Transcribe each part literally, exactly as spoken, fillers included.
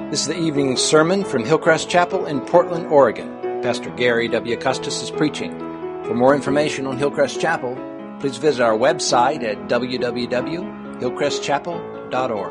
This is the evening sermon from Hillcrest Chapel in Portland, Oregon. Pastor Gary W. Custis is preaching. For more information on Hillcrest Chapel, please visit our website at w w w dot hillcrest chapel dot org.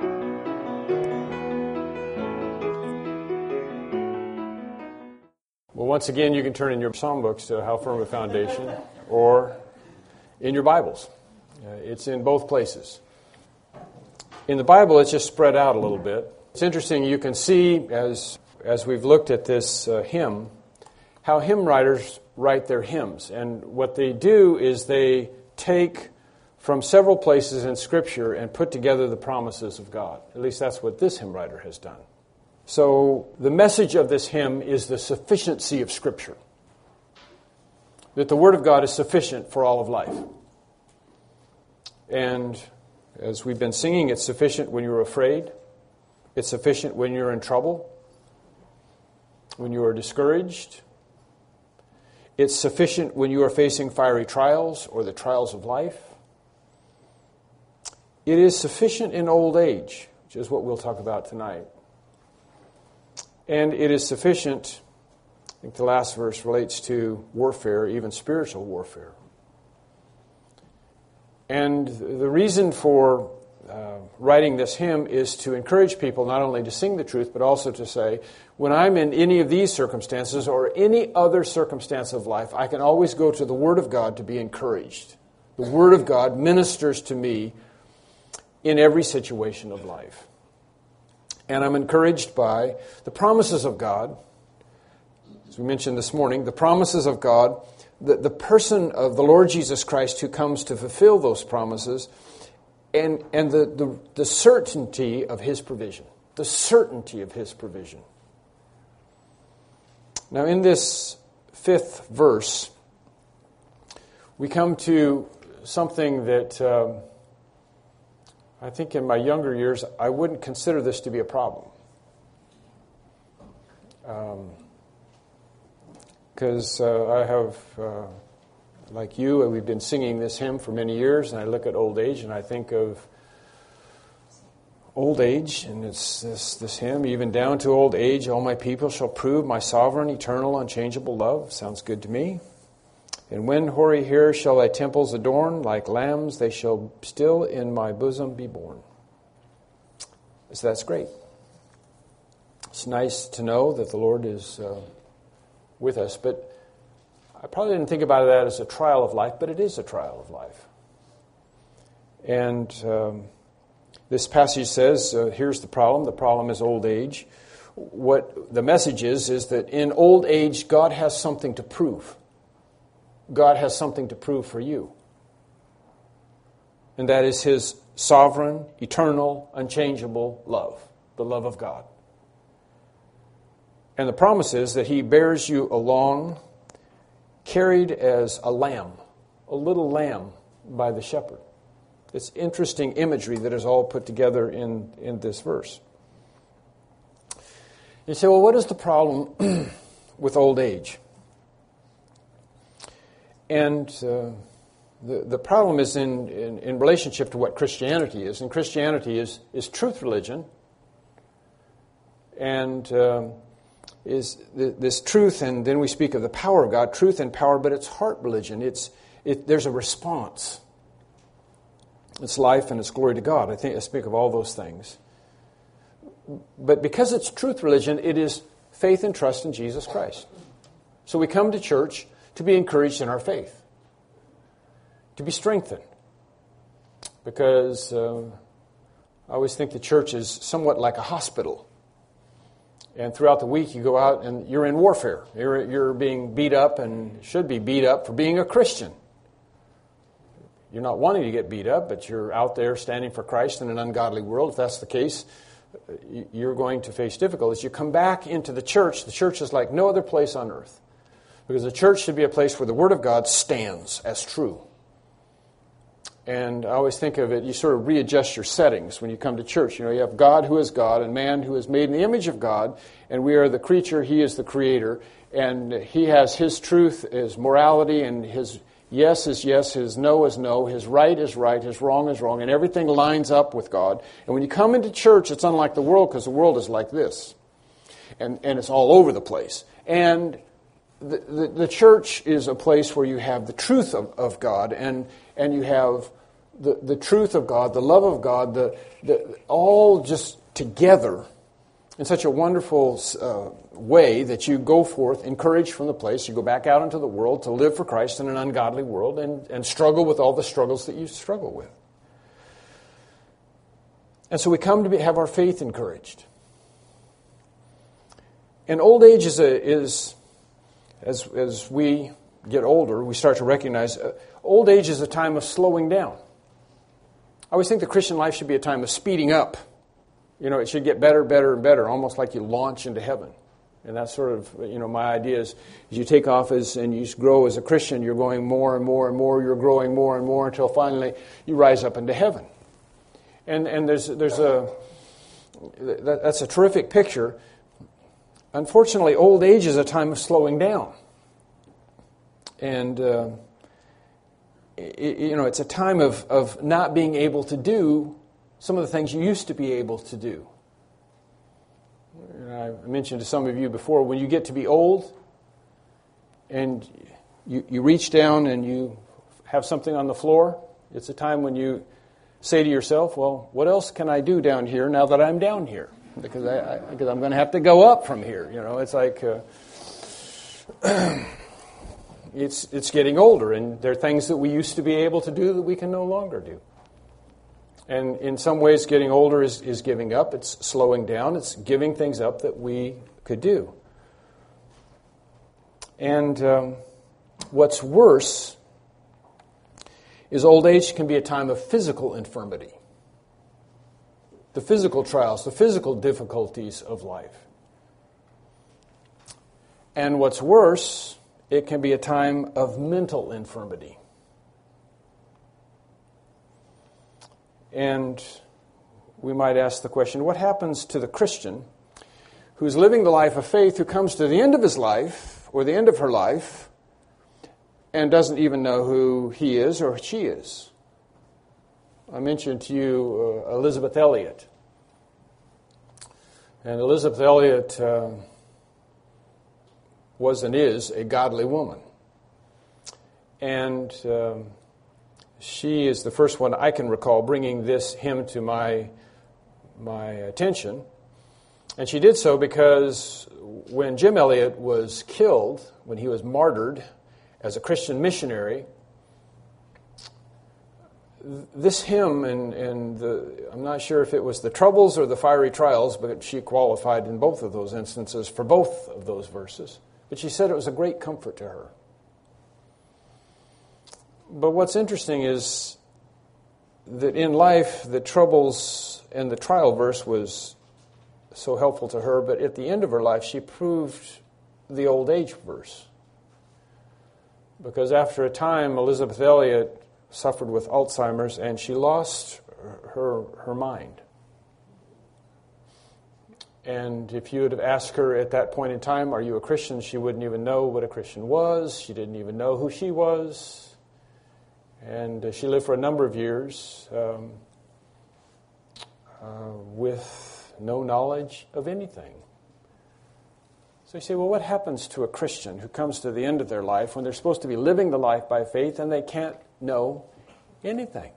Well, once again, you can turn in your psalm books to How Firm a Foundation or in your Bibles. Uh, it's in both places. In the Bible, it's just spread out a little bit. It's interesting, you can see, as as we've looked at this uh, hymn, how hymn writers write their hymns. And what they do is they take from several places in Scripture and put together the promises of God. At least that's what this hymn writer has done. So the message of this hymn is the sufficiency of Scripture. That the Word of God is sufficient for all of life. And as we've been singing, it's sufficient when you're afraid. It's sufficient when you're in trouble, when you are discouraged. It's sufficient when you are facing fiery trials or the trials of life. It is sufficient in old age, which is what we'll talk about tonight. And it is sufficient, I think the last verse relates to warfare, even spiritual warfare. And the reason for uh, writing this hymn is to encourage people not only to sing the truth, but also to say, when I'm in any of these circumstances or any other circumstance of life, I can always go to the Word of God to be encouraged. The Word of God ministers to me in every situation of life. And I'm encouraged by the promises of God. As we mentioned this morning, the promises of God, the, the person of the Lord Jesus Christ who comes to fulfill those promises, and, and the, the, the certainty of His provision. The certainty of His provision. Now in this fifth verse, we come to something that um, I think in my younger years, I wouldn't consider this to be a problem. Because um, uh, I have, uh, like you, we've been singing this hymn for many years, and I look at old age, and I think of old age, and it's this, this hymn, even down to old age, all my people shall prove my sovereign, eternal, unchangeable love. Sounds good to me. And when hoary hairs shall thy temples adorn, like lambs they shall still in my bosom be born. So that's great. It's nice to know that the Lord is uh, with us, but I probably didn't think about that as a trial of life, but it is a trial of life. And um, this passage says, uh, here's the problem. The problem is old age. What the message is, is that in old age, God has something to prove. God has something to prove for you. And that is His sovereign, eternal, unchangeable love. The love of God. And the promise is that He bears you along, carried as a lamb, a little lamb by the shepherd. It's interesting imagery that is all put together in, in this verse. You say, well, what is the problem with old age? And uh, the, the problem is in, in, in relationship to what Christianity is. And Christianity is, is truth religion. And um, is th- this truth, and then we speak of the power of God, truth and power, but it's heart religion. It's it, there's a response. It's life and it's glory to God. I think I speak of all those things. But because it's truth religion, it is faith and trust in Jesus Christ. So we come to church to be encouraged in our faith, to be strengthened. Because uh, I always think the church is somewhat like a hospital. And throughout the week you go out and you're in warfare. You're, you're being beat up and should be beat up for being a Christian. You're not wanting to get beat up, but you're out there standing for Christ in an ungodly world. If that's the case, you're going to face difficulties. You come back into the church. The church is like no other place on earth. Because the church should be a place where the Word of God stands as true. And I always think of it, you sort of readjust your settings when you come to church. You know, you have God who is God and man who is made in the image of God, and we are the creature, He is the creator, and He has His truth, His morality, and His yes is yes, his no is no, his right is right, his wrong is wrong, and everything lines up with God. And when you come into church, it's unlike the world, because the world is like this. And, and it's all over the place. And the, the, the church is a place where you have the truth of, of God, and, and you have the, the truth of God, the love of God, the, the all just together in such a wonderful uh, way that you go forth, encouraged from the place, you go back out into the world to live for Christ in an ungodly world and, and struggle with all the struggles that you struggle with. And so we come to be, have our faith encouraged. And old age is, a, is as, as we get older, we start to recognize uh, old age is a time of slowing down. I always think the Christian life should be a time of speeding up. You know, it should get better, better, and better, almost like you launch into heaven. And that's sort of, you know, my idea is as you take off as and you grow as a Christian, you're going more and more and more, you're growing more and more until finally you rise up into heaven. And and there's there's a, that, that's a terrific picture. Unfortunately, old age is a time of slowing down. And, uh, it, you know, it's a time of, of not being able to do some of the things you used to be able to do. I mentioned to some of you before, when you get to be old and you, you reach down and you have something on the floor, it's a time when you say to yourself, well, what else can I do down here now that I'm down here? Because, I, I, because I'm going to have to go up from here. You know, it's like uh, it's it's getting older, and there are things that we used to be able to do that we can no longer do. And in some ways, getting older is, is giving up. It's slowing down. It's giving things up that we could do. And um, what's worse is old age can be a time of physical infirmity. The physical trials, the physical difficulties of life. And what's worse, it can be a time of mental infirmity. And we might ask the question, what happens to the Christian who's living the life of faith, who comes to the end of his life, or the end of her life, and doesn't even know who he is or she is? I mentioned to you uh, Elizabeth Elliot. And Elizabeth Elliot uh, was and is a godly woman. And um, she is the first one I can recall bringing this hymn to my, my attention. And she did so because when Jim Elliot was killed, when he was martyred as a Christian missionary, this hymn, and, and the, I'm not sure if it was the troubles or the fiery trials, but she qualified in both of those instances for both of those verses. But she said it was a great comfort to her. But what's interesting is that in life, the troubles and the trial verse was so helpful to her, but at the end of her life, she proved the old age verse. Because after a time, Elizabeth Elliot suffered with Alzheimer's, and she lost her her mind. And if you would have asked her at that point in time, are you a Christian? She wouldn't even know what a Christian was. She didn't even know who she was. And uh, she lived for a number of years um, uh, with no knowledge of anything. So you say, well, what happens to a Christian who comes to the end of their life when they're supposed to be living the life by faith and they can't know anything?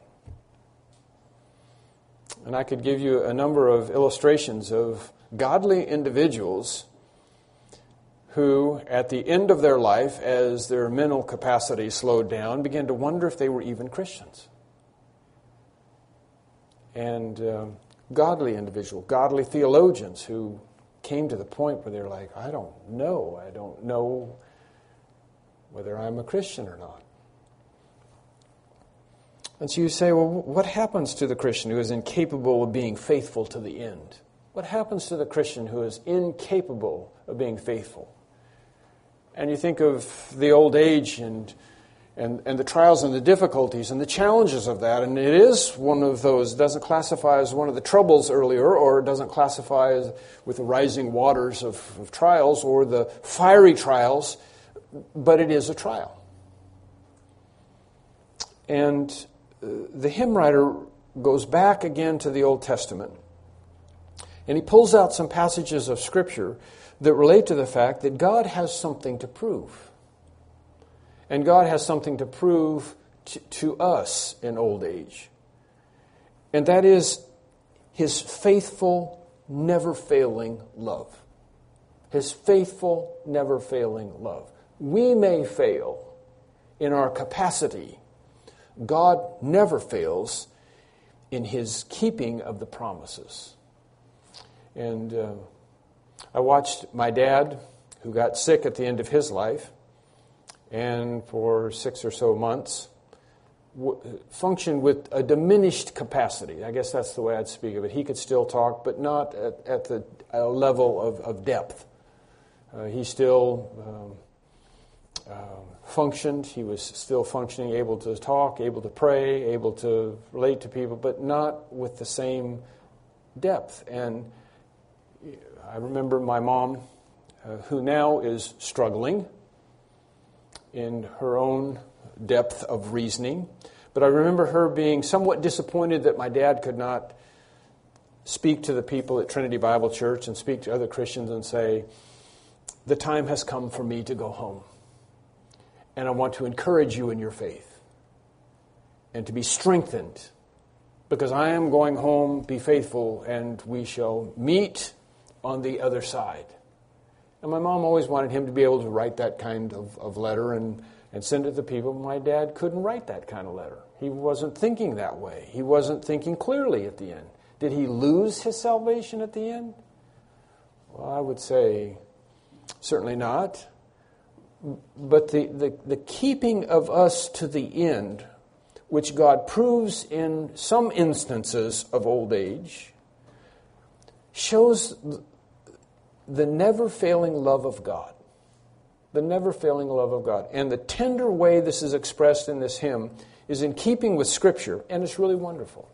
And I could give you a number of illustrations of godly individuals who, at the end of their life, as their mental capacity slowed down, began to wonder if they were even Christians. And uh, godly individuals, godly theologians who came to the point where they're like, I don't know. I don't know whether I'm a Christian or not. And so you say, well, what happens to the Christian who is incapable of being faithful to the end? What happens to the Christian who is incapable of being faithful? And you think of the old age and, and, and the trials and the difficulties and the challenges of that, and it is one of those, it doesn't classify as one of the troubles earlier, or it doesn't classify as with the rising waters of, of trials or the fiery trials, but it is a trial. And uh, the hymn writer goes back again to the Old Testament, and he pulls out some passages of Scripture that relate to the fact that God has something to prove. And God has something to prove to, to us in old age. And that is His faithful, never-failing love. His faithful, never-failing love. We may fail in our capacity. God never fails in His keeping of the promises. And uh, I watched my dad, who got sick at the end of his life, and for six or so months, w- functioned with a diminished capacity. I guess that's the way I'd speak of it. He could still talk, but not at, at the uh, level of, of depth. Uh, he still um, uh, functioned. He was still functioning, able to talk, able to pray, able to relate to people, but not with the same depth. And I remember my mom, uh, who now is struggling in her own depth of reasoning, but I remember her being somewhat disappointed that my dad could not speak to the people at Trinity Bible Church and speak to other Christians and say, the time has come for me to go home. And I want to encourage you in your faith and to be strengthened, because I am going home, be faithful, and we shall meet on the other side. And my mom always wanted him to be able to write that kind of, of letter and, and send it to people. My dad couldn't write that kind of letter. He wasn't thinking that way. He wasn't thinking clearly at the end. Did he lose his salvation at the end? Well, I would say certainly not. But the, the, the keeping of us to the end, which God proves in some instances of old age, shows the never-failing love of God. The never-failing love of God. And the tender way this is expressed in this hymn is in keeping with Scripture, and it's really wonderful.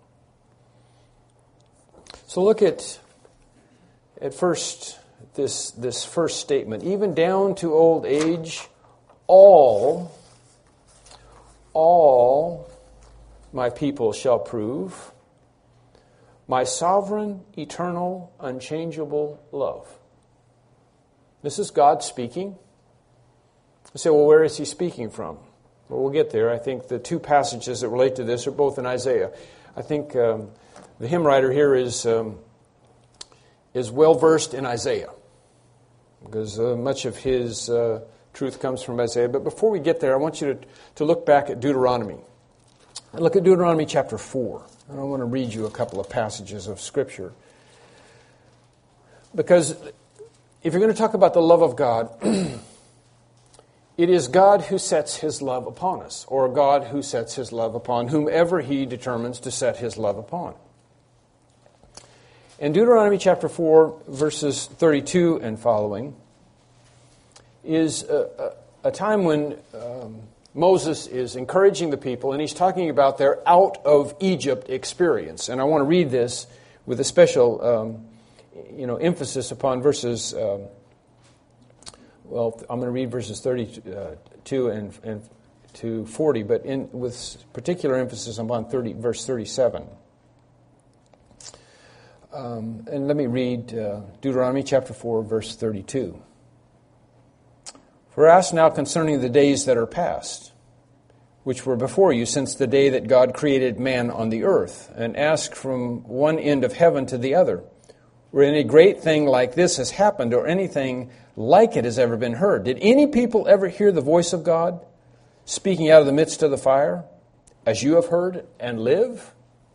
So look at, at first, this, this first statement. Even down to old age, all, all my people shall prove my sovereign, eternal, unchangeable love. This is God speaking. I say, well, where is He speaking from? Well, we'll get there. I think the two passages that relate to this are both in Isaiah. I think um, the hymn writer here is um, is well versed in Isaiah, because uh, much of his uh, truth comes from Isaiah. But before we get there, I want you to, to look back at Deuteronomy. Look at Deuteronomy chapter four. And I want to read you a couple of passages of Scripture. Because if you're going to talk about the love of God, it is God who sets His love upon us, or God who sets His love upon whomever He determines to set His love upon. In Deuteronomy chapter four, verses thirty-two and following, is a, a, a time when um, Moses is encouraging the people, and he's talking about their out of Egypt experience. And I want to read this with a special um, you know, emphasis upon verses, um, well, I'm going to read verses thirty-two and, and to forty, but in, with particular emphasis upon thirty, verse thirty-seven. Um, and let me read uh, Deuteronomy chapter four, verse thirty-two. For ask now concerning the days that are past, which were before you since the day that God created man on the earth, and ask from one end of heaven to the other, where any great thing like this has happened, or anything like it has ever been heard. Did any people ever hear the voice of God speaking out of the midst of the fire, as you have heard, and live?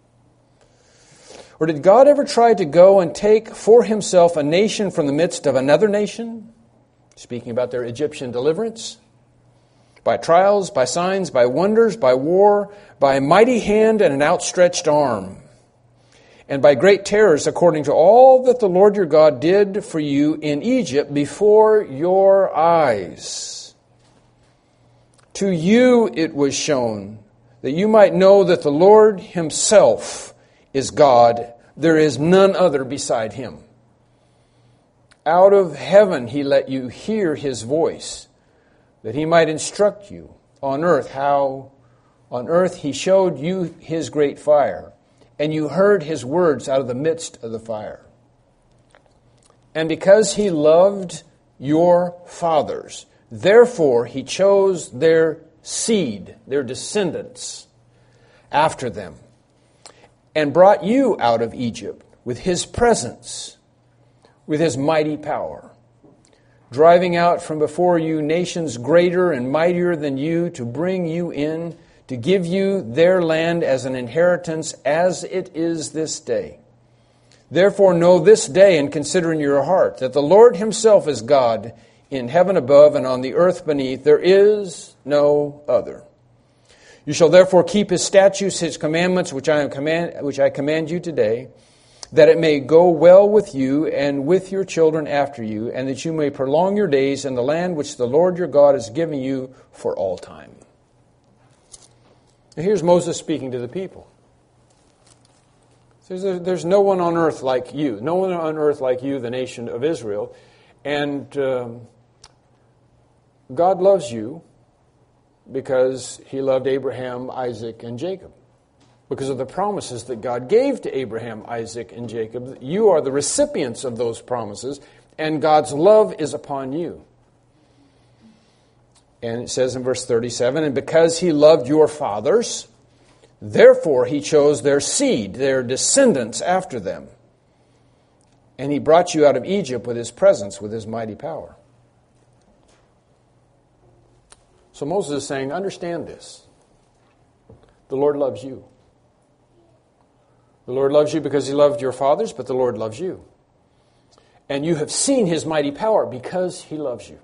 Or did God ever try to go and take for Himself a nation from the midst of another nation, speaking about their Egyptian deliverance, by trials, by signs, by wonders, by war, by a mighty hand and an outstretched arm, and by great terrors, according to all that the Lord your God did for you in Egypt before your eyes? To you it was shown, that you might know that the Lord Himself is God. There is none other beside Him. Out of heaven He let you hear His voice, that He might instruct you on earth how On earth he showed you his great fire, and you heard his words out of the midst of the fire. And because he loved your fathers, therefore he chose their seed, their descendants, after them, and brought you out of Egypt with his presence, with his mighty power, driving out from before you nations greater and mightier than you, to bring you in, to give you their land as an inheritance, as it is this day. Therefore know this day, and consider in your heart, that the Lord himself is God, in heaven above and on the earth beneath. There is no other. You shall therefore keep his statutes, his commandments, which I am command, which I command you today, that it may go well with you and with your children after you, and that you may prolong your days in the land which the Lord your God is giving you for all time. Now here's Moses speaking to the people. There's, there's no one on earth like you, no one on earth like you, the nation of Israel, and um, God loves you because he loved Abraham, Isaac, and Jacob. Because of the promises that God gave to Abraham, Isaac, and Jacob. You are the recipients of those promises, and God's love is upon you. And it says in verse thirty-seven, and because he loved your fathers, therefore he chose their seed, their descendants after them. And he brought you out of Egypt with his presence, with his mighty power. So Moses is saying, understand this. The Lord loves you. The Lord loves you because he loved your fathers, but the Lord loves you. And you have seen his mighty power because he loves you.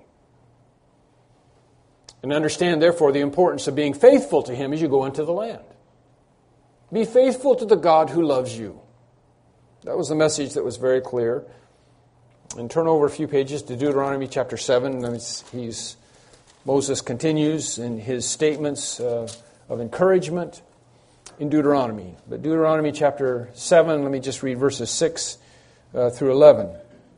And understand, therefore, the importance of being faithful to him as you go into the land. Be faithful to the God who loves you. That was the message that was very clear. And turn over a few pages to Deuteronomy chapter seven. He's, Moses continues in his statements uh, of encouragement in Deuteronomy. But Deuteronomy chapter seven, let me just read verses six uh, through eleven.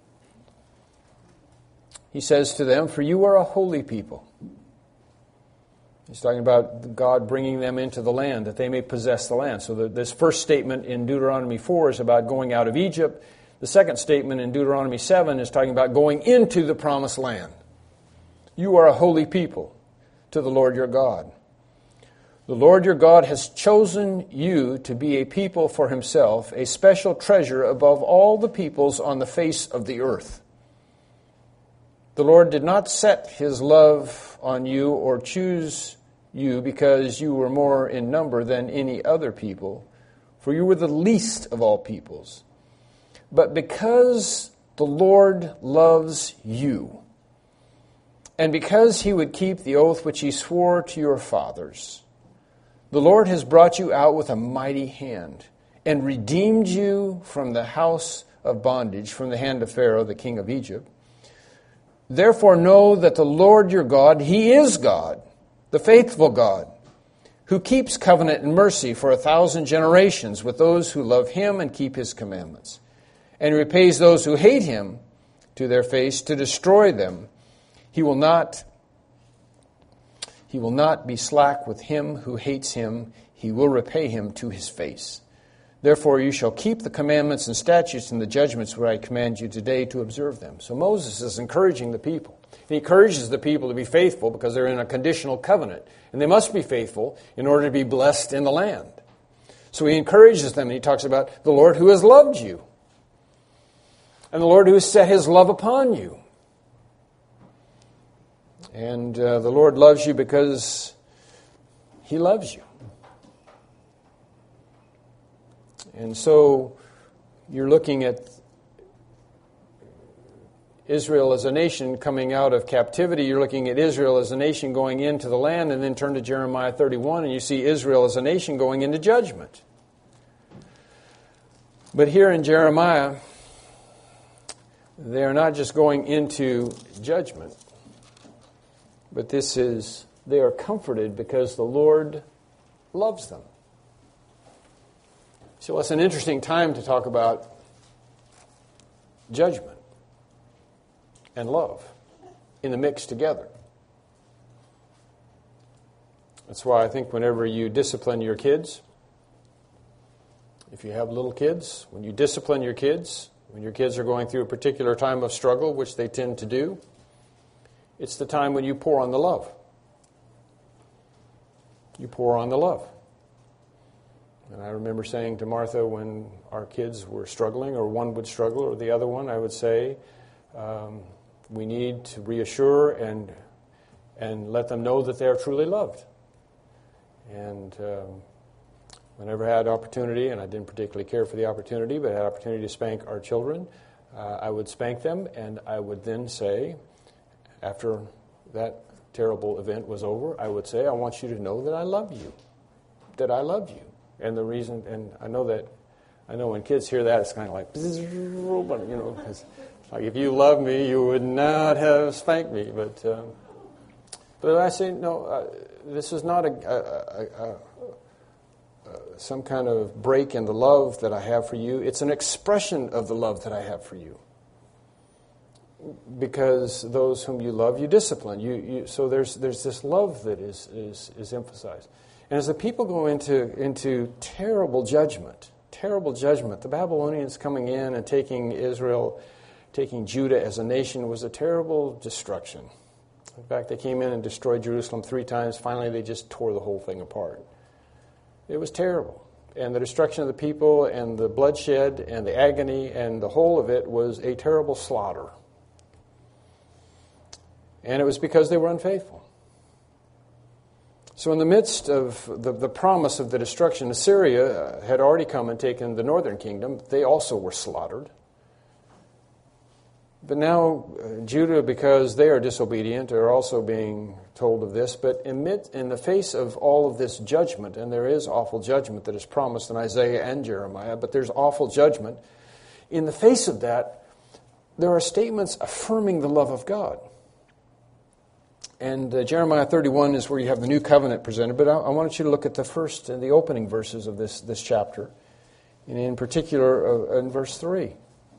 He says to them, for you are a holy people. He's talking about God bringing them into the land, that they may possess the land. So the, this first statement in Deuteronomy four is about going out of Egypt. The second statement in Deuteronomy seven is talking about going into the promised land. You are a holy people to the Lord your God. The Lord your God has chosen you to be a people for himself, a special treasure above all the peoples on the face of the earth. The Lord did not set his love on you or choose you because you were more in number than any other people, for you were the least of all peoples. But because the Lord loves you, and because he would keep the oath which he swore to your fathers, the Lord has brought you out with a mighty hand and redeemed you from the house of bondage, from the hand of Pharaoh, the king of Egypt. Therefore know that the Lord your God, he is God, the faithful God, who keeps covenant and mercy for a thousand generations with those who love him and keep his commandments, and repays those who hate him to their face to destroy them. He will not He will not be slack with him who hates him. He will repay him to his face. Therefore you shall keep the commandments and statutes and the judgments where I command you today to observe them. So Moses is encouraging the people. He encourages the people to be faithful because they're in a conditional covenant. And they must be faithful in order to be blessed in the land. So he encourages them, and he talks about the Lord who has loved you. And the Lord who has set his love upon you. And uh, the Lord loves you because he loves you. And so you're looking at Israel as a nation coming out of captivity. You're looking at Israel as a nation going into the land, and then turn to Jeremiah thirty-one, and you see Israel as a nation going into judgment. But here in Jeremiah, they are not just going into judgment, but this is, they are comforted because the Lord loves them. So it's an interesting time to talk about judgment and love in the mix together. That's why I think whenever you discipline your kids, if you have little kids, when you discipline your kids, when your kids are going through a particular time of struggle, which they tend to do, it's the time when you pour on the love. You pour on the love. And I remember saying to Martha when our kids were struggling, or one would struggle or the other one, I would say, um, we need to reassure and and let them know that they are truly loved. And um, whenever I had opportunity, and I didn't particularly care for the opportunity, but I had opportunity to spank our children, uh, I would spank them, and I would then say, after that terrible event was over, I would say, I want you to know that I love you, that I love you. And the reason, and I know that, I know when kids hear that, it's kind of like, you know, because like if you loved me, you would not have spanked me. But um, but I say, no, uh, this is not a, a, a, a, some kind of break in the love that I have for you. It's an expression of the love that I have for you. Because those whom you love, you discipline. You, you so there's there's this love that is is is emphasized. And as the people go into, into terrible judgment, terrible judgment, the Babylonians coming in and taking Israel, taking Judah as a nation was a terrible destruction. In fact, they came in and destroyed Jerusalem three times. Finally, they just tore the whole thing apart. It was terrible. And the destruction of the people and the bloodshed and the agony and the whole of it was a terrible slaughter. And it was because they were unfaithful. So in the midst of the, the promise of the destruction, Assyria had already come and taken the northern kingdom. They also were slaughtered. But now uh, Judah, because they are disobedient, are also being told of this. But amid, in the face of all of this judgment, and there is awful judgment that is promised in Isaiah and Jeremiah, but there's awful judgment. In the face of that, there are statements affirming the love of God. And uh, Jeremiah thirty-one is where you have the new covenant presented. But I, I wanted you to look at the first and the opening verses of this, this chapter. And in particular, uh, in verse three.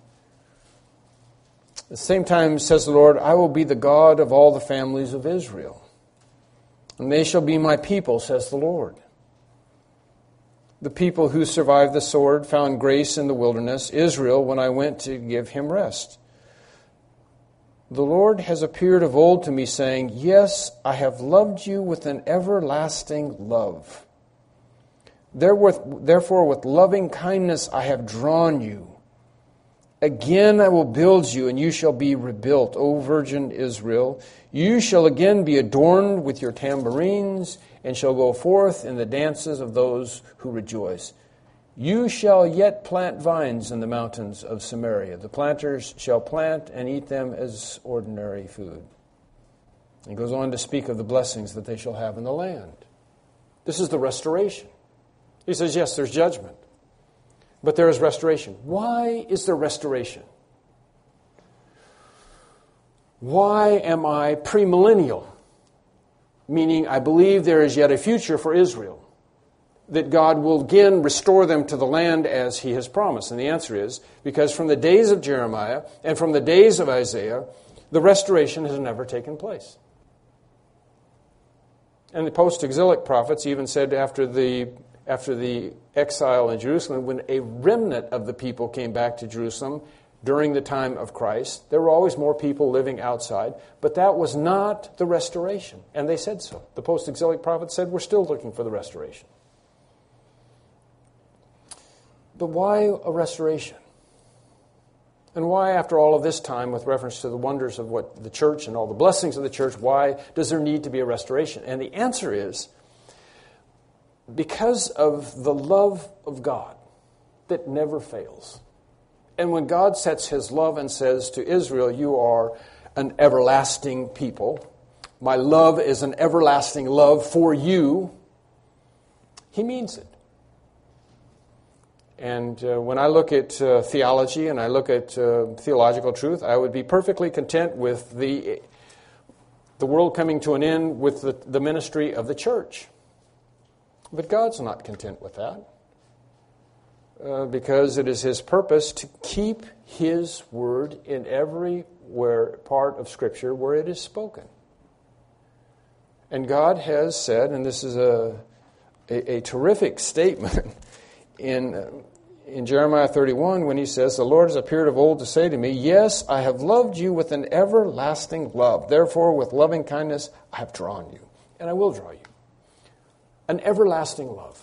At the same time, says the Lord, I will be the God of all the families of Israel. And they shall be my people, says the Lord. The people who survived the sword found grace in the wilderness, Israel, when I went to give him rest. The Lord has appeared of old to me, saying, yes, I have loved you with an everlasting love. Therefore, with loving kindness I have drawn you. Again I will build you, and you shall be rebuilt, O virgin Israel. You shall again be adorned with your tambourines, and shall go forth in the dances of those who rejoice. You shall yet plant vines in the mountains of Samaria. The planters shall plant and eat them as ordinary food. He goes on to speak of the blessings that they shall have in the land. This is the restoration. He says, yes, there's judgment, but there is restoration. Why is there restoration? Why am I premillennial? Meaning I believe there is yet a future for Israel, that God will again restore them to the land as he has promised. And the answer is, because from the days of Jeremiah and from the days of Isaiah, the restoration has never taken place. And the post-exilic prophets even said after the, after the exile in Jerusalem, when a remnant of the people came back to Jerusalem during the time of Christ, there were always more people living outside, but that was not the restoration. And they said so. The post-exilic prophets said, we're still looking for the restoration. But why a restoration? And why, after all of this time, with reference to the wonders of what the church and all the blessings of the church, why does there need to be a restoration? And the answer is because of the love of God that never fails. And when God sets his love and says to Israel, you are an everlasting people, my love is an everlasting love for you, he means it. And uh, when I look at uh, theology and I look at uh, theological truth, I would be perfectly content with the the world coming to an end with the, the ministry of the church. But God's not content with that, uh, because it is his purpose to keep his word in every where, part of Scripture where it is spoken. And God has said, and this is a, a, a terrific statement in, in Jeremiah thirty-one when he says, the Lord has appeared of old to say to me, yes, I have loved you with an everlasting love. Therefore, with loving kindness, I have drawn you, and I will draw you. An everlasting love.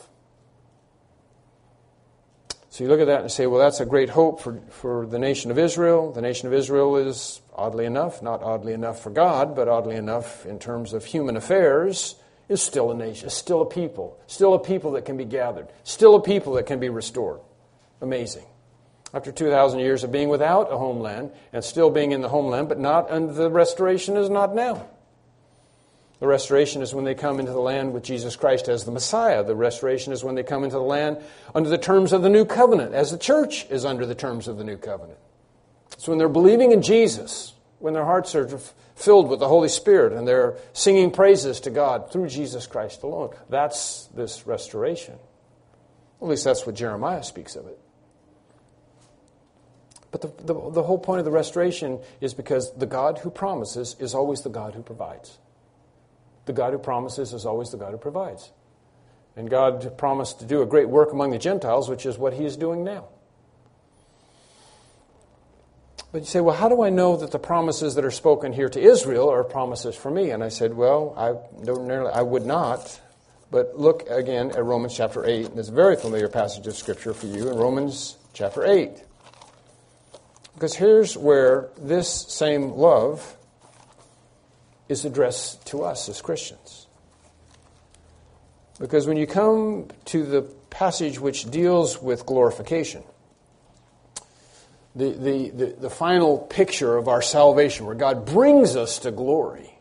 So you look at that and say, well, that's a great hope for, for the nation of Israel. The nation of Israel is, oddly enough, not oddly enough for God, but oddly enough in terms of human affairs, is still a nation, still a people, still a people that can be gathered, still a people that can be restored. Amazing. After two thousand years of being without a homeland and still being in the homeland, but not, and the restoration is not now. The restoration is when they come into the land with Jesus Christ as the Messiah. The restoration is when they come into the land under the terms of the new covenant, as the church is under the terms of the new covenant. It's when they're believing in Jesus, when their hearts are filled with the Holy Spirit and they're singing praises to God through Jesus Christ alone. That's this restoration. At least that's what Jeremiah speaks of it. But the, the, the whole point of the restoration is because the God who promises is always the God who provides. The God who promises is always the God who provides. And God promised to do a great work among the Gentiles, which is what He is doing now. But you say, well, how do I know that the promises that are spoken here to Israel are promises for me? And I said, well, I don't I would not. But look again at Romans chapter eight. And it's a very familiar passage of Scripture for you in Romans chapter eight. Because here's where this same love is addressed to us as Christians. Because when you come to the passage which deals with glorification, the, the, the, the final picture of our salvation, where God brings us to glory,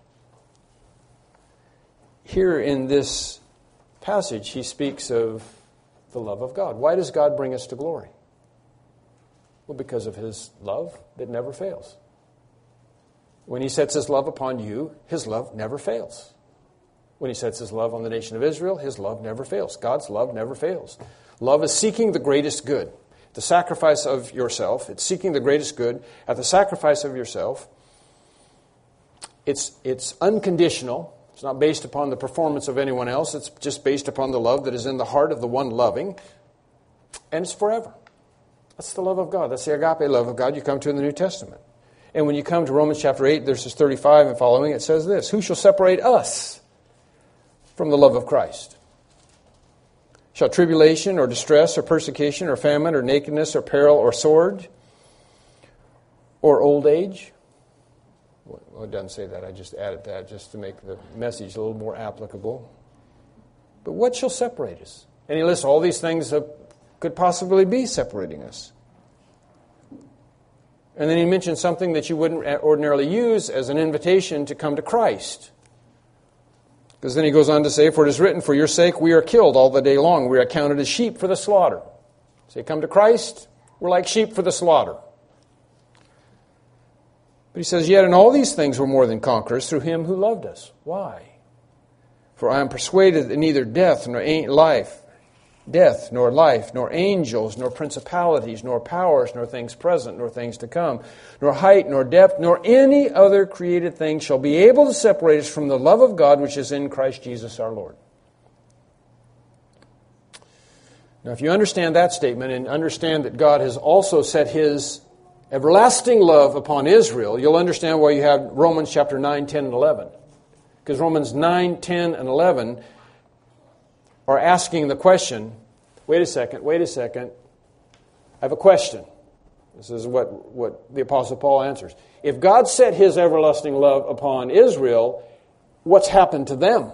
here in this passage, he speaks of the love of God. Why does God bring us to glory? Well, because of His love that never fails. When He sets His love upon you, His love never fails. When He sets His love on the nation of Israel, His love never fails. God's love never fails. Love is seeking the greatest good. The sacrifice of yourself, it's seeking the greatest good. At the sacrifice of yourself, it's, it's unconditional. It's not based upon the performance of anyone else. It's just based upon the love that is in the heart of the one loving. And it's forever. That's the love of God. That's the agape love of God you come to in the New Testament. And when you come to Romans chapter eight, verses thirty-five and following, it says this, who shall separate us from the love of Christ? Shall tribulation or distress or persecution or famine or nakedness or peril or sword or old age? Well, it doesn't say that. I just added that just to make the message a little more applicable. But what shall separate us? And he lists all these things that could possibly be separating us. And then he mentions something that you wouldn't ordinarily use as an invitation to come to Christ. Because then he goes on to say, for it is written, for your sake we are killed all the day long. We are counted as sheep for the slaughter. Say, come to Christ, we're like sheep for the slaughter. But he says, yet in all these things we're more than conquerors through Him who loved us. Why? For I am persuaded that neither death nor life, death, nor life, nor angels, nor principalities, nor powers, nor things present, nor things to come, nor height, nor depth, nor any other created thing shall be able to separate us from the love of God which is in Christ Jesus our Lord. Now, if you understand that statement and understand that God has also set His everlasting love upon Israel, you'll understand why you have Romans chapter nine, ten, and eleven. Because Romans nine, ten, and eleven are asking the question, wait a second, wait a second, I have a question. This is what, what the Apostle Paul answers. If God set His everlasting love upon Israel, what's happened to them?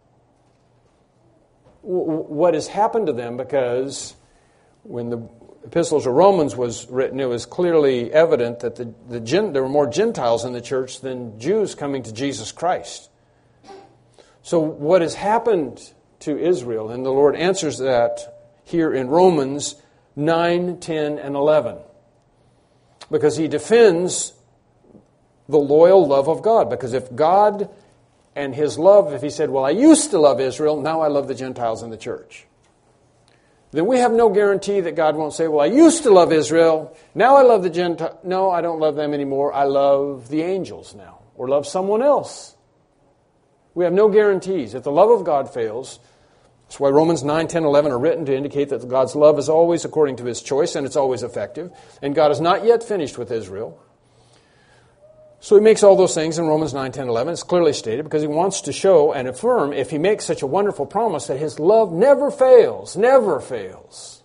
What has happened to them? Because when the epistles of Romans was written, it was clearly evident that the, the there were more Gentiles in the church than Jews coming to Jesus Christ. So what has happened to Israel? And the Lord answers that here in Romans nine, ten, and eleven. Because He defends the loyal love of God. Because if God and His love, if He said, well, I used to love Israel, now I love the Gentiles in the church, then we have no guarantee that God won't say, well, I used to love Israel, now I love the Gentiles. No, I don't love them anymore. I love the angels now, or love someone else. We have no guarantees. If the love of God fails, that's why Romans nine, ten, eleven are written to indicate that God's love is always according to His choice and it's always effective. And God is not yet finished with Israel. So He makes all those things in Romans nine, ten, eleven. It's clearly stated because He wants to show and affirm, if He makes such a wonderful promise, that His love never fails, never fails.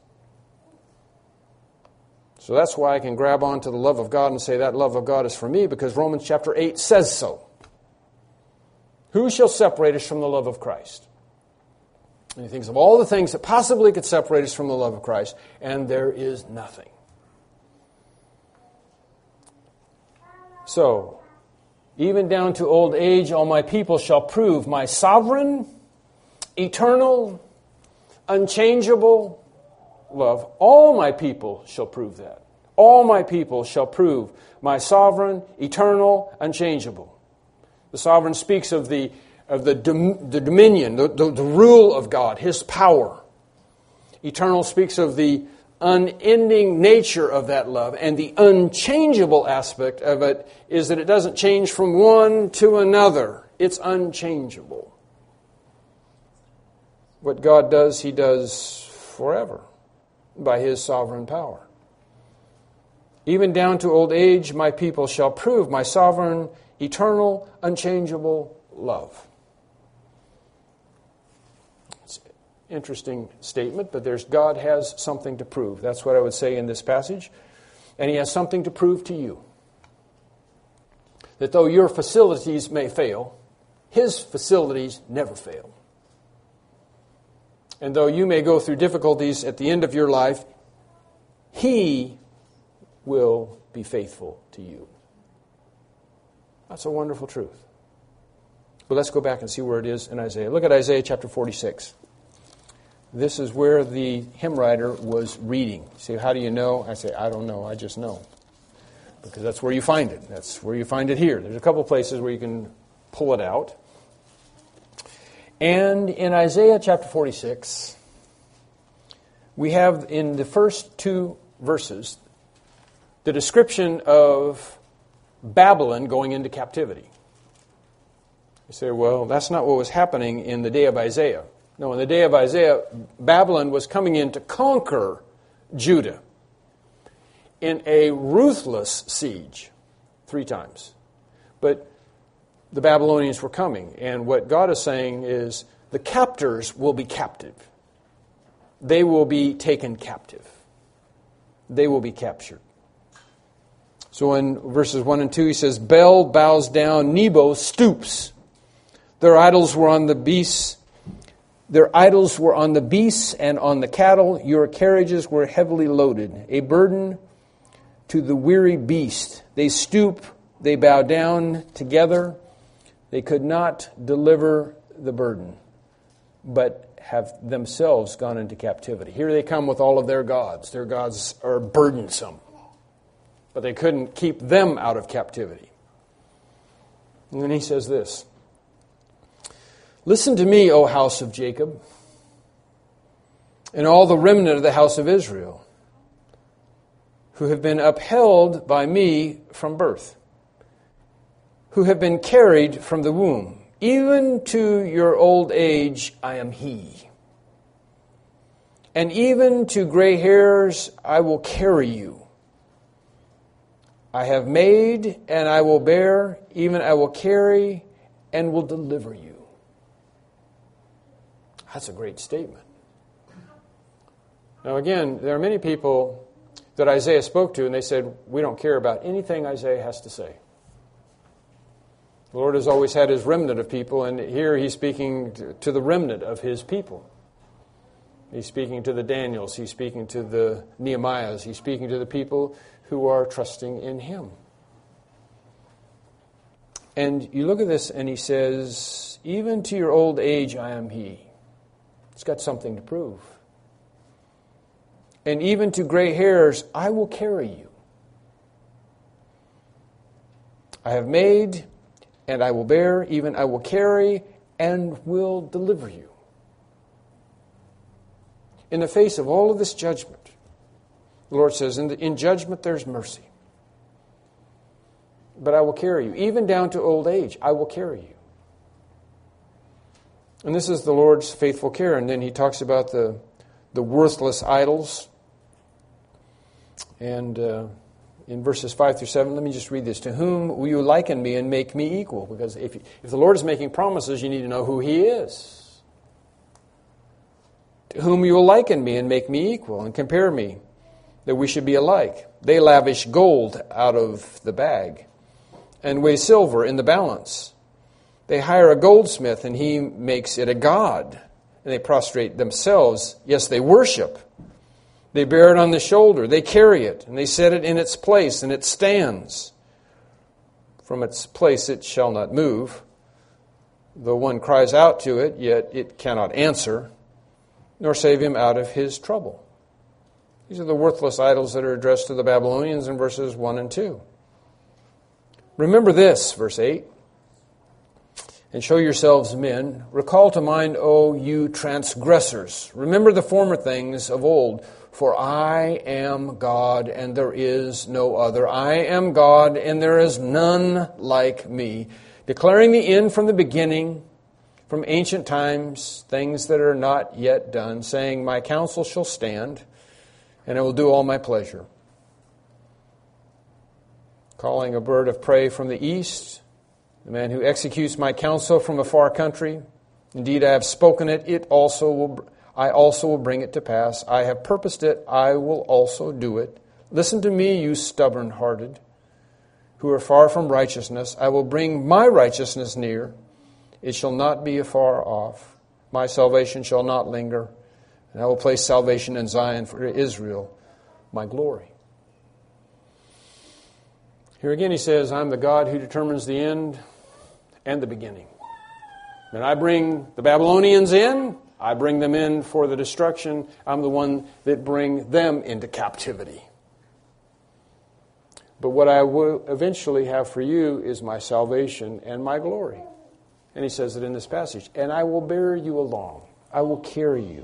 So that's why I can grab onto the love of God and say that love of God is for me, because Romans chapter eight says so. Who shall separate us from the love of Christ? And he thinks of all the things that possibly could separate us from the love of Christ, and there is nothing. So, even down to old age, all my people shall prove my sovereign, eternal, unchangeable love. All my people shall prove that. All my people shall prove my sovereign, eternal, unchangeable. The sovereign speaks of the of the, dom- the dominion, the, the, the rule of God, His power. Eternal speaks of the unending nature of that love, and the unchangeable aspect of it is that it doesn't change from one to another. It's unchangeable. What God does, He does forever by His sovereign power. Even down to old age, my people shall prove my sovereign, eternal, unchangeable love. Interesting statement, but there's God has something to prove. That's what I would say in this passage. And He has something to prove to you. That though your facilities may fail, His facilities never fail. And though you may go through difficulties at the end of your life, He will be faithful to you. That's a wonderful truth. But let's go back and see where it is in Isaiah. Look at Isaiah chapter forty-six. This is where the hymn writer was reading. You say, how do you know? I say, I don't know, I just know. Because that's where you find it. That's where you find it here. There's a couple places where you can pull it out. And in Isaiah chapter forty-six, we have in the first two verses the description of Babylon going into captivity. You say, well, that's not what was happening in the day of Isaiah. No, in the day of Isaiah, Babylon was coming in to conquer Judah in a ruthless siege three times. But the Babylonians were coming, and what God is saying is the captors will be captive. They will be taken captive. They will be captured. So in verses one and two, he says, Bel bows down, Nebo stoops. Their idols were on the beasts. Their idols were on the beasts and on the cattle. Your carriages were heavily loaded, a burden to the weary beast. They stoop, they bow down together. They could not deliver the burden, but have themselves gone into captivity. Here they come with all of their gods. Their gods are burdensome, but they couldn't keep them out of captivity. And then he says this, Listen to me, O house of Jacob, and all the remnant of the house of Israel, who have been upheld by me from birth, who have been carried from the womb. Even to your old age I am He. And even to gray hairs I will carry you. I have made and I will bear, even I will carry and will deliver you. That's a great statement. Now again, there are many people that Isaiah spoke to and they said, we don't care about anything Isaiah has to say. The Lord has always had His remnant of people, and here He's speaking to the remnant of His people. He's speaking to the Daniels, He's speaking to the Nehemiahs, He's speaking to the people who are trusting in Him. And you look at this and He says, even to your old age I am He. It's got something to prove. And even to gray hairs, I will carry you. I have made, and I will bear, even I will carry, and will deliver you. In the face of all of this judgment, the Lord says, in, the, in judgment there's mercy. But I will carry you. Even down to old age, I will carry you. And this is the Lord's faithful care. And then he talks about the, the worthless idols. And uh, in verses five through seven, let me just read this. To whom will you liken me and make me equal? Because if, if the Lord is making promises, you need to know who he is. To whom you will liken me and make me equal and compare me, that we should be alike. They lavish gold out of the bag and weigh silver in the balance. They hire a goldsmith and he makes it a god. And they prostrate themselves. Yes, they worship. They bear it on the shoulder. They carry it and they set it in its place and it stands. From its place it shall not move. Though one cries out to it, yet it cannot answer, nor save him out of his trouble. These are the worthless idols that are addressed to the Babylonians in verses one and two. Remember this, verse eight, and show yourselves men. Recall to mind, O you transgressors. Remember the former things of old. For I am God, and there is no other. I am God, and there is none like me. Declaring the end from the beginning, from ancient times, things that are not yet done, saying, my counsel shall stand, and I will do all my pleasure. Calling a bird of prey from the east, the man who executes my counsel from a far country. Indeed, I have spoken it, it also will, I also will bring it to pass. I have purposed it, I will also do it. Listen to me, you stubborn-hearted, who are far from righteousness. I will bring my righteousness near. It shall not be afar off. My salvation shall not linger. And I will place salvation in Zion for Israel, my glory. Here again he says, I'm the God who determines the end and the beginning. When I bring the Babylonians in, I bring them in for the destruction. I'm the one that bring them into captivity. But what I will eventually have for you is my salvation and my glory. And he says it in this passage. And I will bear you along. I will carry you.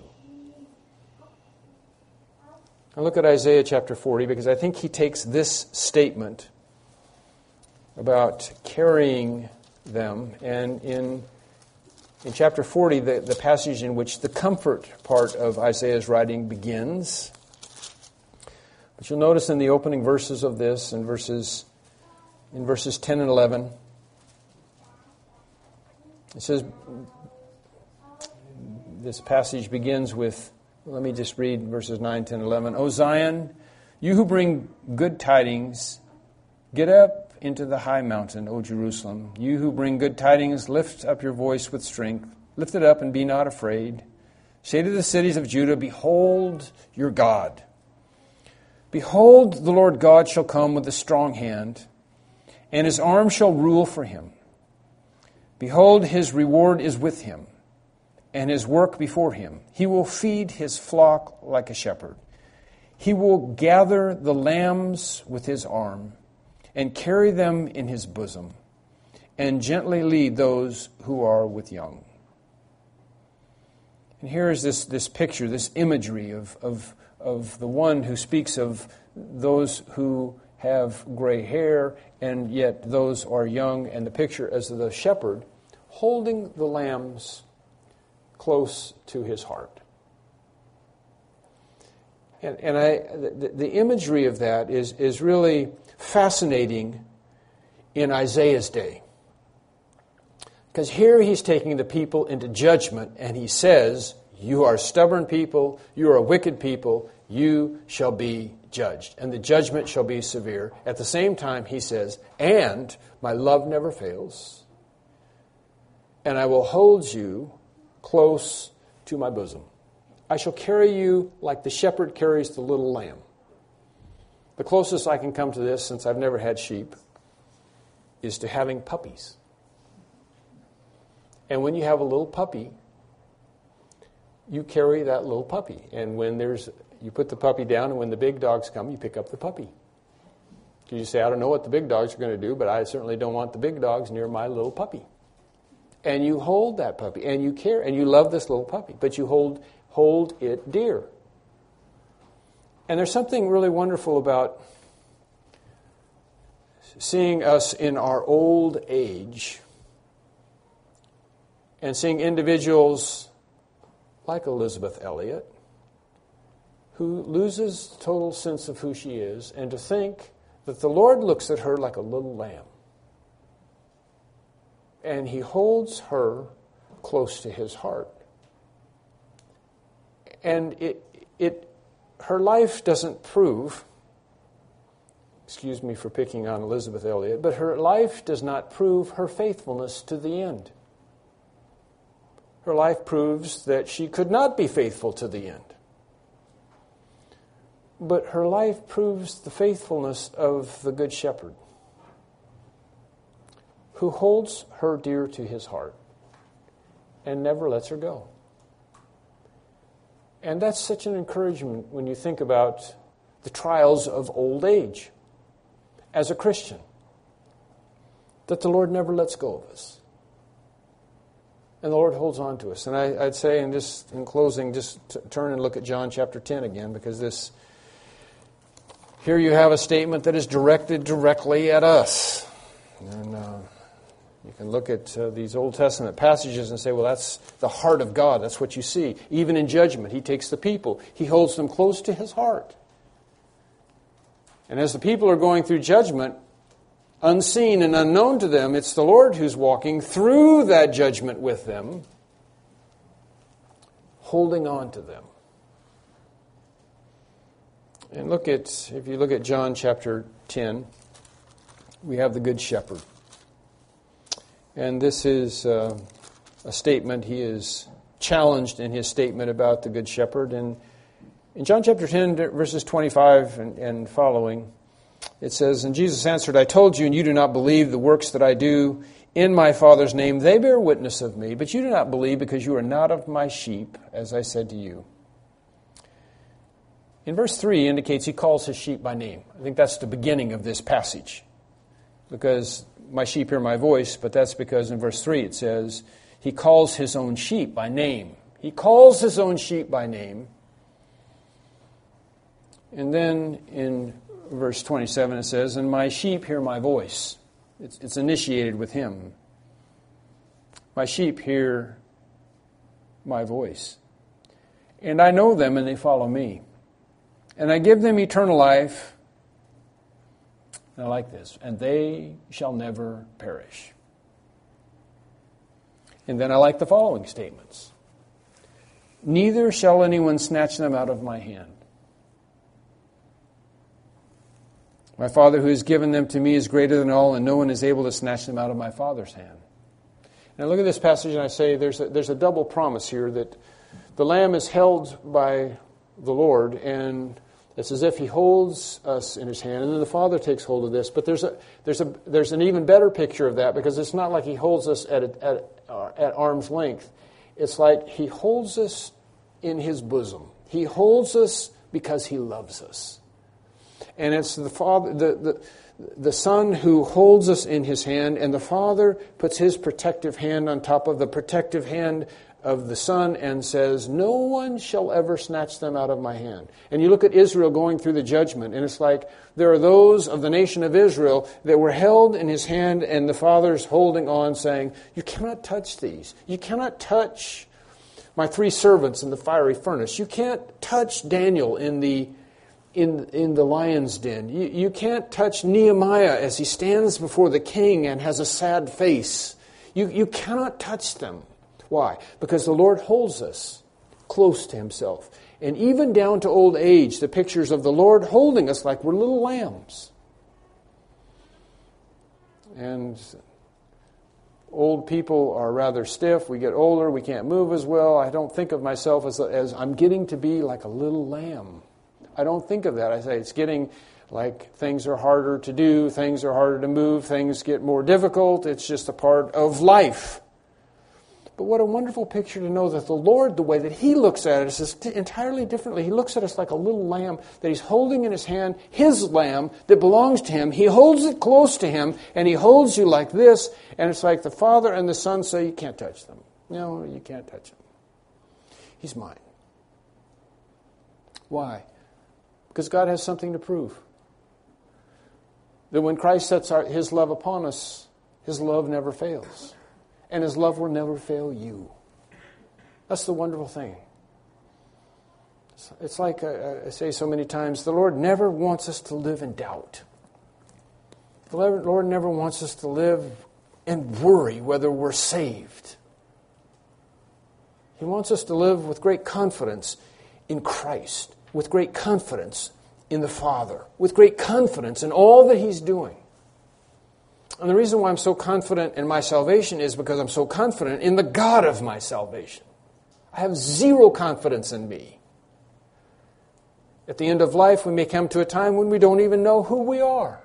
Now look at Isaiah chapter forty, because I think he takes this statement about carrying them, and in in chapter forty, the, the passage in which the comfort part of Isaiah's writing begins. But you'll notice in the opening verses of this, in verses in verses ten and eleven, it says, this passage begins with, let me just read verses nine, ten, eleven. O Zion, you who bring good tidings, get up into the high mountain, O Jerusalem. You who bring good tidings, lift up your voice with strength. Lift it up and be not afraid. Say to the cities of Judah, behold your God. Behold, the Lord God shall come with a strong hand, and his arm shall rule for him. Behold, his reward is with him, and his work before him. He will feed his flock like a shepherd. He will gather the lambs with his arm, and carry them in his bosom, and gently lead those who are with young. And here is this, this picture, this imagery of, of, of the one who speaks of those who have gray hair, and yet those are young, and the picture as the shepherd holding the lambs close to his heart. And, and I, the, the imagery of that is, is really fascinating in Isaiah's day. Because here he's taking the people into judgment, and he says, you are stubborn people, you are a wicked people, you shall be judged, and the judgment shall be severe. At the same time, he says, and my love never fails, and I will hold you close to my bosom. I shall carry you like the shepherd carries the little lamb. The closest I can come to this, since I've never had sheep, is to having puppies. And when you have a little puppy, you carry that little puppy. And when there's, you put the puppy down, and when the big dogs come, you pick up the puppy. Because you say, I don't know what the big dogs are going to do, but I certainly don't want the big dogs near my little puppy. And you hold that puppy, and you care, and you love this little puppy, but you hold hold it dear. And there's something really wonderful about seeing us in our old age and seeing individuals like Elizabeth Elliot, who loses total sense of who she is, and to think that the Lord looks at her like a little lamb. And He holds her close to His heart. And it, it, her life doesn't prove, excuse me for picking on Elizabeth Elliot, but her life does not prove her faithfulness to the end. Her life proves that she could not be faithful to the end. But her life proves the faithfulness of the Good Shepherd, who holds her dear to His heart and never lets her go. And that's such an encouragement when you think about the trials of old age as a Christian, that the Lord never lets go of us. And the Lord holds on to us. And I, I'd say, and just in closing, just t- turn and look at John chapter ten again, because this, here you have a statement that is directed directly at us. And uh, you can look at uh, these Old Testament passages and say, well, that's the heart of God. That's what you see. Even in judgment, He takes the people. He holds them close to His heart. And as the people are going through judgment, unseen and unknown to them, it's the Lord who's walking through that judgment with them, holding on to them. And look at, if you look at John chapter ten, we have the Good Shepherd. And this is uh, a statement, he is challenged in his statement about the Good Shepherd. And in John chapter ten, verses twenty-five and, and following, it says, "And Jesus answered, I told you, and you do not believe the works that I do in my Father's name. They bear witness of me, but you do not believe because you are not of my sheep, as I said to you." In verse three indicates He calls His sheep by name. I think that's the beginning of this passage. Because my sheep hear my voice, but that's because in verse three it says He calls His own sheep by name. He calls His own sheep by name. And then in verse twenty-seven it says, "And my sheep hear my voice." It's, it's initiated with Him. My sheep hear my voice. "And I know them, and they follow me. And I give them eternal life." And I like this. "And they shall never perish." And then I like the following statements. "Neither shall anyone snatch them out of my hand. My Father who has given them to me is greater than all, and no one is able to snatch them out of my Father's hand." Now look at this passage and I say there's a, there's a double promise here, that the Lamb is held by the Lord, and it's as if He holds us in His hand, and then the Father takes hold of this. But there's a there's a there's an even better picture of that, because it's not like He holds us at a, at uh, at arm's length. It's like He holds us in His bosom. He holds us because He loves us. And it's the Father, the, the, the Son who holds us in His hand, and the Father puts His protective hand on top of the protective hand of the Son and says, "No one shall ever snatch them out of my hand." And you look at Israel going through the judgment, and it's like there are those of the nation of Israel that were held in His hand, and the Father's holding on, saying, "You cannot touch these. You cannot touch my three servants in the fiery furnace. You can't touch Daniel in the In, in the lion's den. You, you can't touch Nehemiah as he stands before the king and has a sad face. You, you cannot touch them. Why? Because the Lord holds us close to Himself. And even down to old age, the pictures of the Lord holding us like we're little lambs. And old people are rather stiff. We get older. We can't move as well. I don't think of myself as, as I'm getting to be like a little lamb. I don't think of that. I say it's getting like things are harder to do, things are harder to move, things get more difficult. It's just a part of life. But what a wonderful picture to know that the Lord, the way that He looks at us is entirely differently. He looks at us like a little lamb that He's holding in His hand, His lamb that belongs to Him. He holds it close to Him, and He holds you like this, and it's like the Father and the Son say, "You can't touch them." No, you can't touch Him. He's mine. Why? Because God has something to prove. That when Christ sets our, His love upon us, His love never fails. and His love will never fail you. That's the wonderful thing. It's like I say so many times, the Lord never wants us to live in doubt. The Lord never wants us to live and worry whether we're saved. He wants us to live with great confidence in Christ, with great confidence in the Father, with great confidence in all that He's doing. And the reason why I'm so confident in my salvation is because I'm so confident in the God of my salvation. I have zero confidence in me. At the end of life, we may come to a time when we don't even know who we are.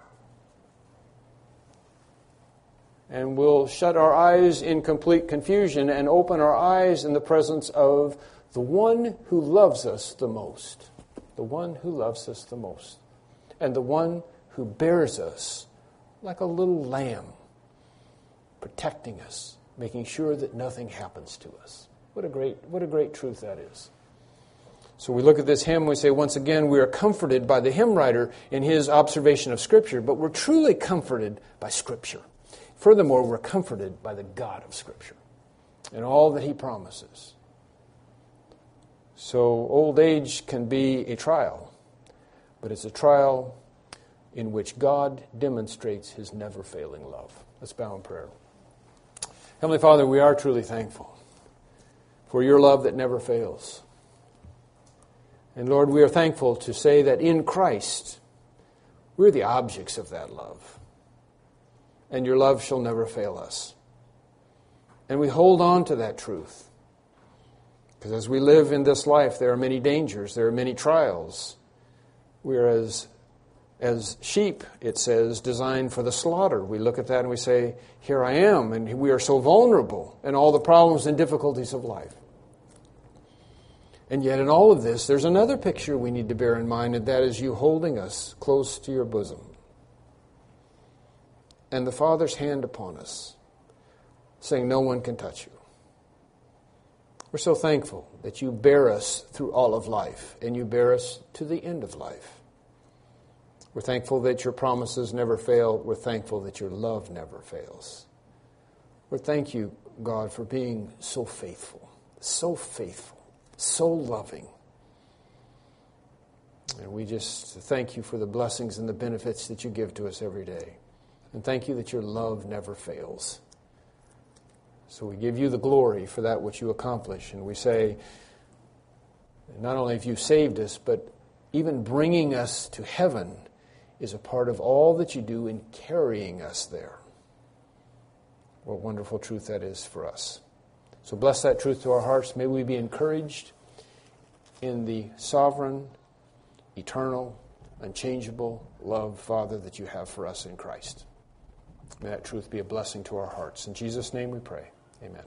And we'll shut our eyes in complete confusion and open our eyes in the presence of the one who loves us the most. The one who loves us the most. And the one who bears us like a little lamb, protecting us, making sure that nothing happens to us. What a great, what a great truth that is. So we look at this hymn, we say, once again, we are comforted by the hymn writer in his observation of Scripture, but we're truly comforted by Scripture. Furthermore, we're comforted by the God of Scripture and all that He promises. So old age can be a trial, but it's a trial in which God demonstrates His never-failing love. Let's bow in prayer. Heavenly Father, we are truly thankful for Your love that never fails. And Lord, we are thankful to say that in Christ, we're the objects of that love. And Your love shall never fail us. And we hold on to that truth. Because as we live in this life, there are many dangers, there are many trials. We are as, as sheep, it says, designed for the slaughter. We look at that and we say, here I am, and we are so vulnerable in all the problems and difficulties of life. And yet in all of this, there's another picture we need to bear in mind, and that is You holding us close to Your bosom. And the Father's hand upon us, saying, no one can touch you. We're so thankful that You bear us through all of life, and You bear us to the end of life. We're thankful that Your promises never fail. We're thankful that Your love never fails. We thank You, God, for being so faithful, so faithful. So loving. And we just thank You for the blessings and the benefits that You give to us every day. And thank You that Your love never fails. So we give You the glory for that which You accomplish. And we say, not only have You saved us, but even bringing us to heaven is a part of all that You do in carrying us there. What wonderful truth that is for us. So bless that truth to our hearts. May we be encouraged in the sovereign, eternal, unchangeable love, Father, that You have for us in Christ. May that truth be a blessing to our hearts. In Jesus' name we pray. Amen.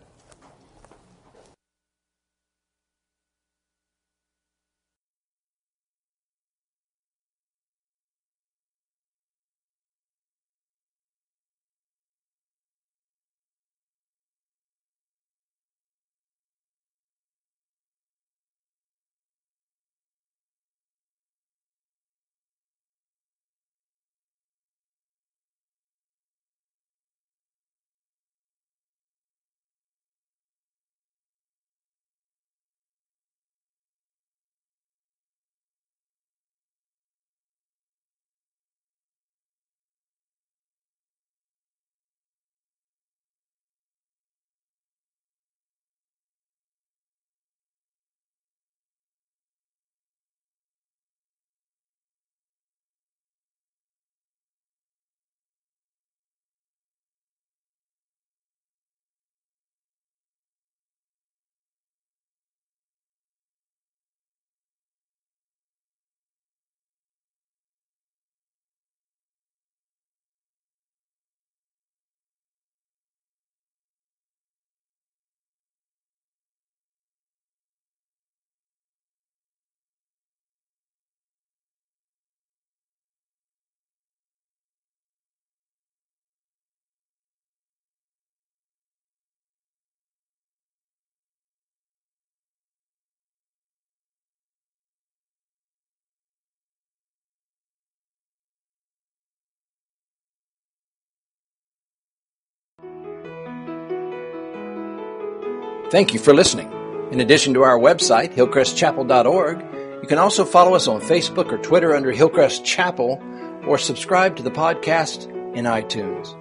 Thank you for listening. In addition to our website, hillcrest chapel dot org, you can also follow us on Facebook or Twitter under Hillcrest Chapel, or subscribe to the podcast in iTunes.